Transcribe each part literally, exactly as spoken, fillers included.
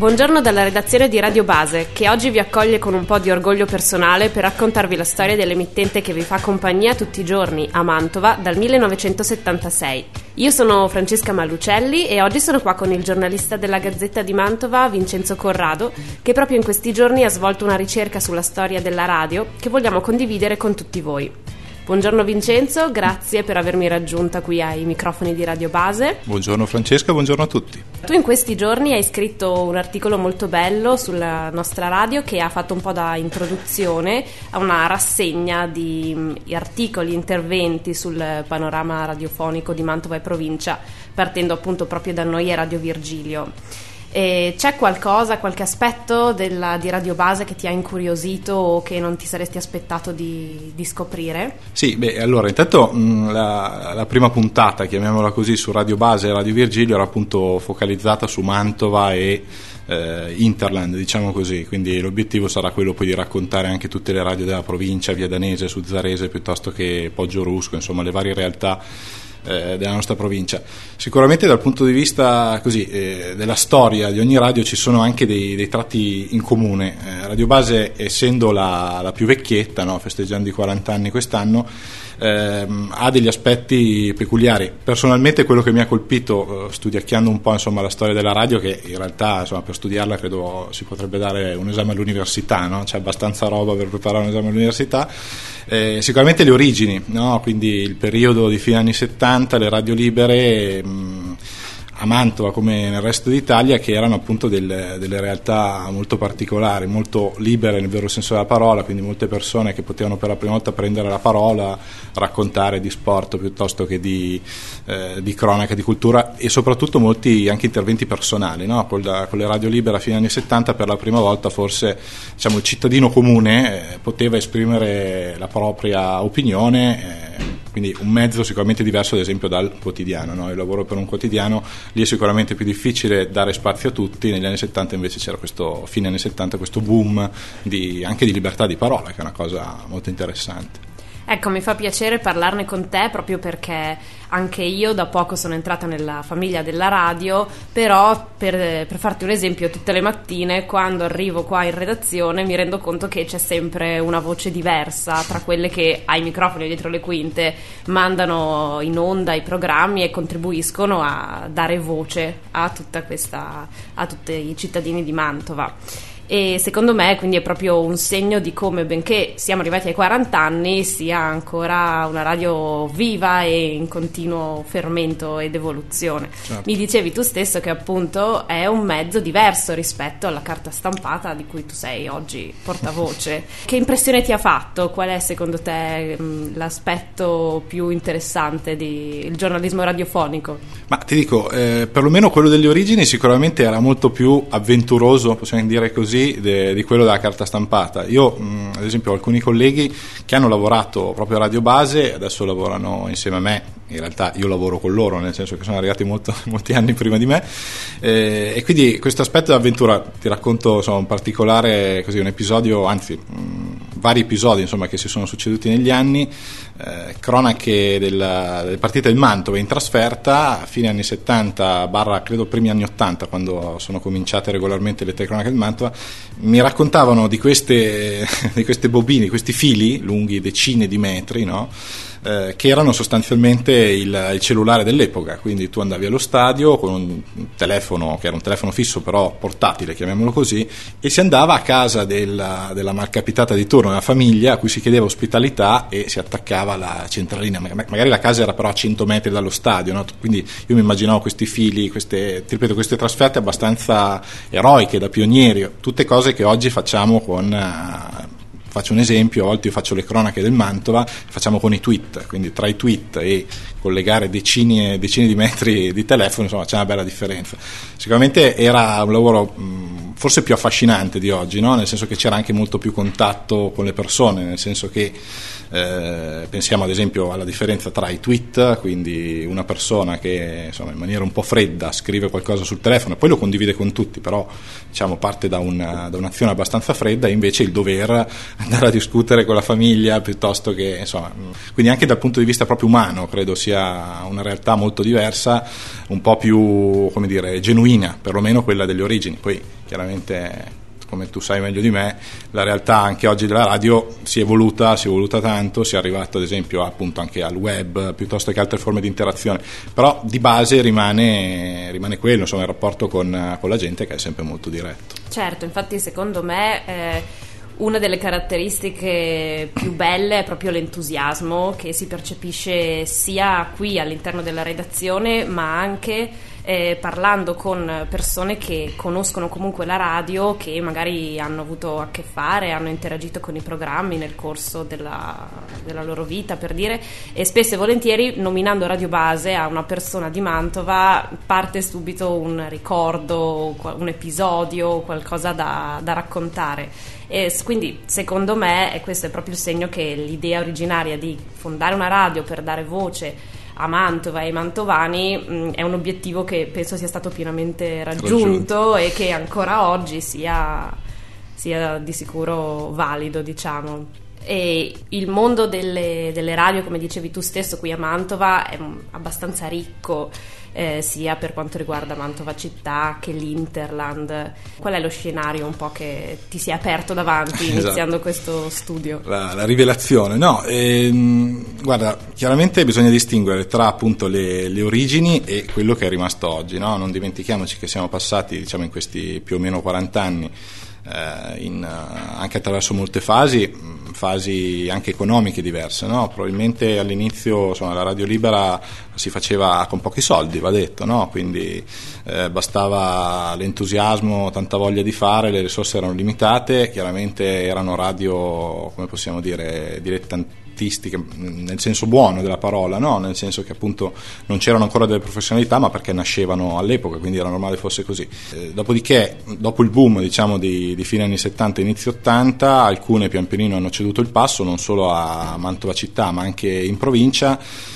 Buongiorno dalla redazione di Radio Base, che oggi vi accoglie con un po' di orgoglio personale per raccontarvi la storia dell'emittente che vi fa compagnia tutti i giorni a Mantova dal millenovecentosettantasei. Io sono Francesca Mallucelli e oggi sono qua con il giornalista della Gazzetta di Mantova, Vincenzo Corrado, che proprio in questi giorni ha svolto una ricerca sulla storia della radio che vogliamo condividere con tutti voi. Buongiorno Vincenzo, grazie per avermi raggiunta qui ai microfoni di Radio Base. Buongiorno Francesca, buongiorno a tutti. Tu in questi giorni hai scritto un articolo molto bello sulla nostra radio che ha fatto un po' da introduzione a una rassegna di articoli, interventi sul panorama radiofonico di Mantova e provincia, partendo appunto proprio da noi e Radio Virgilio. E c'è qualcosa, qualche aspetto della, di Radio Base che ti ha incuriosito o che non ti saresti aspettato di, di scoprire? Sì, beh, allora intanto mh, la, la prima puntata, chiamiamola così, su Radio Base e Radio Virgilio era appunto focalizzata su Mantova e eh, Interland, diciamo così, quindi l'obiettivo sarà quello poi di raccontare anche tutte le radio della provincia, Via Danese, Suzzarese, piuttosto che Poggio Rusco, insomma le varie realtà Eh, della nostra provincia. Sicuramente dal punto di vista così eh, della storia di ogni radio ci sono anche dei, dei tratti in comune. eh, Radio Base, essendo la, la più vecchietta, no? festeggiando i quaranta anni quest'anno, ehm, ha degli aspetti peculiari. Personalmente quello che mi ha colpito eh, studiacchiando un po' insomma la storia della radio, che in realtà insomma per studiarla credo si potrebbe dare un esame all'università, no? C'è abbastanza roba per preparare un esame all'università. Eh, sicuramente le origini, no? Quindi il periodo di fine anni settanta, le radio libere mh, a Mantova come nel resto d'Italia, che erano appunto del, delle realtà molto particolari, molto libere nel vero senso della parola, quindi molte persone che potevano per la prima volta prendere la parola, raccontare di sport piuttosto che di, eh, di cronaca, di cultura, e soprattutto molti anche interventi personali, no? Con, la, con le radio libere a fine anni settanta per la prima volta forse diciamo, il cittadino comune eh, poteva esprimere la propria opinione, eh, quindi un mezzo sicuramente diverso ad esempio dal quotidiano, no? Io lavoro per un quotidiano, lì è sicuramente più difficile dare spazio a tutti. Negli anni settanta invece c'era questo, fine anni settanta, questo boom di, anche di libertà di parola, che è una cosa molto interessante. Ecco, mi fa piacere parlarne con te proprio perché anche io da poco sono entrata nella famiglia della radio, però per, per farti un esempio, tutte le mattine quando arrivo qua in redazione mi rendo conto che c'è sempre una voce diversa tra quelle che ai microfoni dietro le quinte mandano in onda i programmi e contribuiscono a dare voce a tutta questa, a tutti i cittadini di Mantova. E secondo me quindi è proprio un segno di come, benché siamo arrivati ai quaranta anni, sia ancora una radio viva e in continuo fermento ed evoluzione. Certo. Mi dicevi tu stesso che appunto è un mezzo diverso rispetto alla carta stampata di cui tu sei oggi portavoce. Che impressione ti ha fatto? Qual è secondo te mh, l'aspetto più interessante del giornalismo radiofonico? Ma ti dico, eh, perlomeno quello delle origini sicuramente era molto più avventuroso, possiamo dire così, De, di quello della carta stampata. Io mh, ad esempio ho alcuni colleghi che hanno lavorato proprio a Radio Base, adesso lavorano insieme a me, in realtà io lavoro con loro, nel senso che sono arrivati molto, molti anni prima di me, eh, e quindi questo aspetto dell'avventura, ti racconto insomma, un particolare, così un episodio, anzi mh, vari episodi insomma, che si sono succeduti negli anni, eh, cronache della, delle partite del Mantova in trasferta a fine anni settanta barra credo primi anni ottanta, quando sono cominciate regolarmente le telecronache del Mantova. Mi raccontavano di queste, di queste bobine, questi fili lunghi decine di metri, no? Eh, che erano sostanzialmente il, il cellulare dell'epoca, quindi tu andavi allo stadio con un telefono che era un telefono fisso però portatile, chiamiamolo così, e si andava a casa della, della malcapitata di turno, della famiglia a cui si chiedeva ospitalità e si attaccava la centralina, magari la casa era però a cento metri dallo stadio, no? Quindi io mi immaginavo questi fili, queste, ti ripeto, queste trasferte abbastanza eroiche, da pionieri, tutte cose che oggi facciamo con... Uh, Faccio un esempio, a volte io faccio le cronache del Mantova, facciamo con i tweet, quindi tra i tweet e collegare decine e decine di metri di telefono, insomma c'è una bella differenza. Sicuramente era un lavoro mh, forse più affascinante di oggi, no? Nel senso che c'era anche molto più contatto con le persone, nel senso che Eh, pensiamo ad esempio alla differenza tra i tweet, quindi una persona che insomma in maniera un po' fredda scrive qualcosa sul telefono e poi lo condivide con tutti, però diciamo parte da, una, da un'azione abbastanza fredda, e invece il dover andare a discutere con la famiglia piuttosto che insomma, quindi anche dal punto di vista proprio umano credo sia una realtà molto diversa, un po' più, come dire, genuina, perlomeno quella delle origini. Poi chiaramente, come tu sai meglio di me, la realtà anche oggi della radio si è evoluta, si è evoluta tanto, si è arrivato ad esempio appunto anche al web piuttosto che altre forme di interazione, però di base rimane, rimane quello, insomma, il rapporto con, con la gente, che è sempre molto diretto. Certo, infatti secondo me eh, una delle caratteristiche più belle è proprio l'entusiasmo che si percepisce sia qui all'interno della redazione, ma anche Eh, parlando con persone che conoscono comunque la radio, che magari hanno avuto a che fare, hanno interagito con i programmi nel corso della, della loro vita, per dire, e spesso e volentieri nominando Radio Base a una persona di Mantova parte subito un ricordo, un episodio, qualcosa da, da raccontare. E quindi secondo me, e questo è proprio il segno che l'idea originaria di fondare una radio per dare voce a Mantova e ai mantovani mh, è un obiettivo che penso sia stato pienamente raggiunto, raggiunto. E che ancora oggi sia, sia di sicuro valido, diciamo. E il mondo delle, delle radio, come dicevi tu stesso, qui a Mantova è abbastanza ricco, eh, sia per quanto riguarda Mantova città che l'Interland. Qual è lo scenario un po' che ti si è aperto davanti iniziando esatto. questo studio? La, la rivelazione, no, ehm, guarda, chiaramente bisogna distinguere tra appunto le, le origini e quello che è rimasto oggi, no? Non dimentichiamoci che siamo passati, diciamo, in questi più o meno quaranta anni eh, in, anche attraverso molte fasi, fasi anche economiche diverse, no? Probabilmente all'inizio insomma, la radio libera si faceva con pochi soldi, va detto, no? Quindi eh, bastava l'entusiasmo, tanta voglia di fare, le risorse erano limitate, chiaramente erano radio, come possiamo dire, dilettantistiche, nel senso buono della parola, no? Nel senso che appunto non c'erano ancora delle professionalità, ma perché nascevano all'epoca, quindi era normale fosse così. Eh, dopodiché, dopo il boom diciamo di, di fine anni settanta inizio ottanta, alcune pian pianino hanno ceduto il passo, non solo a Mantova città ma anche in provincia.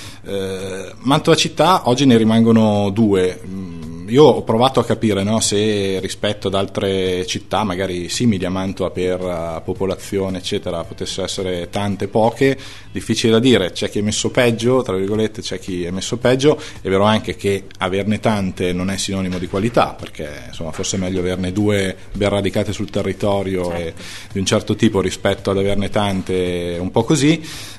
eh, Mantova città oggi ne rimangono due. Io ho provato a capire, no, se rispetto ad altre città magari simili a Mantova per uh, popolazione eccetera potessero essere tante, poche, difficile da dire. C'è chi è messo peggio, tra virgolette, c'è chi è messo peggio. È vero anche che averne tante non è sinonimo di qualità, perché insomma forse è meglio averne due ben radicate sul territorio, certo, e di un certo tipo rispetto ad averne tante un po' così.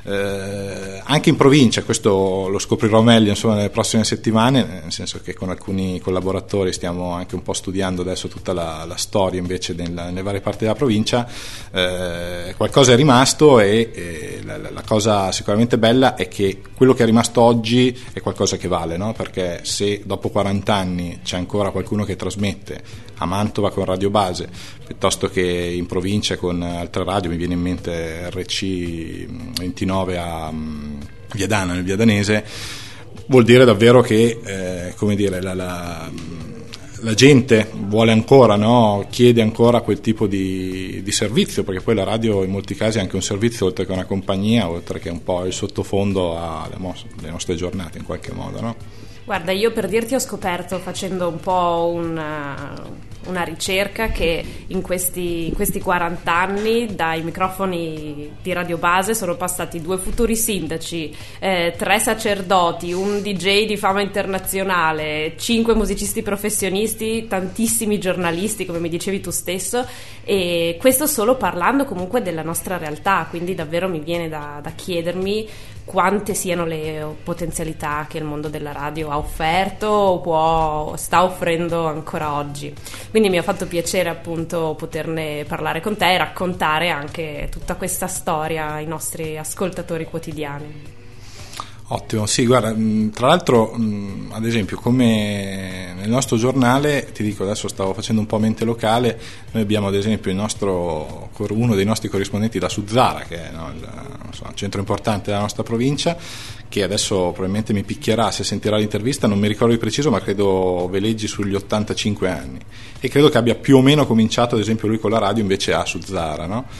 Eh, anche in provincia, questo lo scoprirò meglio insomma nelle prossime settimane, nel senso che con alcuni collaboratori stiamo anche un po' studiando adesso tutta la, la storia invece nella, nelle varie parti della provincia. Eh, qualcosa è rimasto e, e la, la cosa sicuramente bella è che quello che è rimasto oggi è qualcosa che vale, no? Perché se dopo quaranta anni c'è ancora qualcuno che trasmette a Mantova con Radio Base piuttosto che in provincia con altre radio, mi viene in mente R C ventinove a um, Viadana, nel Viadanese, vuol dire davvero che eh, come dire la, la, la gente vuole ancora, no? Chiede ancora quel tipo di, di servizio, perché poi la radio in molti casi è anche un servizio oltre che una compagnia, oltre che un po' il sottofondo alle mos- nostre giornate in qualche modo, no? Guarda, io per dirti ho scoperto facendo un po' una, una ricerca che in questi, in questi quaranta anni dai microfoni di Radio Base sono passati due futuri sindaci, eh, tre sacerdoti, un D J di fama internazionale, cinque musicisti professionisti, tantissimi giornalisti come mi dicevi tu stesso, e questo solo parlando comunque della nostra realtà, quindi davvero mi viene da, da chiedermi quante siano le potenzialità che il mondo della radio ha offerto o può, sta offrendo ancora oggi. Quindi mi ha fatto piacere appunto poterne parlare con te e raccontare anche tutta questa storia ai nostri ascoltatori quotidiani. Ottimo, sì, guarda, tra l'altro ad esempio come nel nostro giornale, ti dico adesso stavo facendo un po' mente locale, noi abbiamo ad esempio il nostro, uno dei nostri corrispondenti da Suzzara, che è, no, il, insomma, un centro importante della nostra provincia, che adesso probabilmente mi picchierà se sentirà l'intervista, non mi ricordo di preciso ma credo veleggi sugli ottantacinque anni, e credo che abbia più o meno cominciato ad esempio lui con la radio invece a Suzzara, no?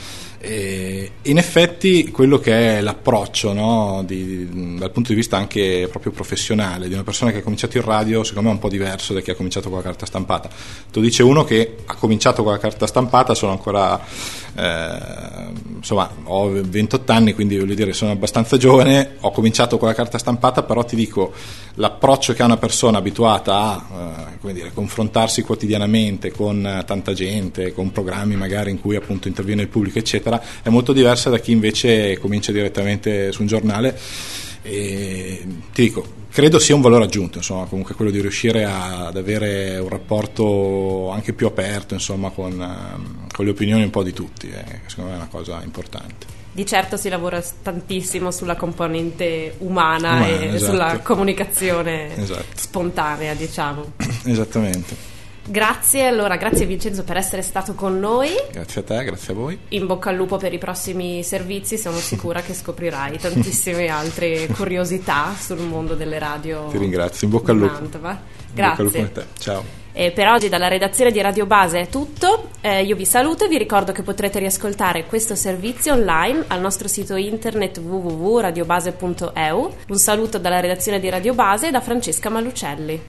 E in effetti quello che è l'approccio, no, di, dal punto di vista anche proprio professionale di una persona che ha cominciato in radio, secondo me è un po' diverso da chi ha cominciato con la carta stampata. Tu dice uno che ha cominciato con la carta stampata, sono ancora eh, insomma ho ventotto anni, quindi voglio dire sono abbastanza giovane, ho cominciato con la carta stampata, però ti dico l'approccio che ha una persona abituata a eh, come dire, confrontarsi quotidianamente con tanta gente, con programmi magari in cui appunto interviene il pubblico eccetera, è molto diversa da chi invece comincia direttamente su un giornale. E ti dico, credo sia un valore aggiunto, insomma, comunque quello di riuscire a, ad avere un rapporto anche più aperto, insomma, con, con le opinioni un po' di tutti, eh, secondo me è una cosa importante. Di certo si lavora tantissimo sulla componente umana, umana e esatto. sulla comunicazione esatto. spontanea, diciamo. Esattamente. Grazie, allora grazie Vincenzo per essere stato con noi. Grazie a te, grazie a voi. In bocca al lupo per i prossimi servizi, sono sicura che scoprirai tantissime altre curiosità sul mondo delle radio. Ti ringrazio, in bocca al lupo. Mantova. Grazie. In bocca al lupo a te. Ciao. E per oggi dalla redazione di Radio Base è tutto, eh, io vi saluto e vi ricordo che potrete riascoltare questo servizio online al nostro sito internet w w w punto radiobase punto e u. Un saluto dalla redazione di Radio Base e da Francesca Malucelli.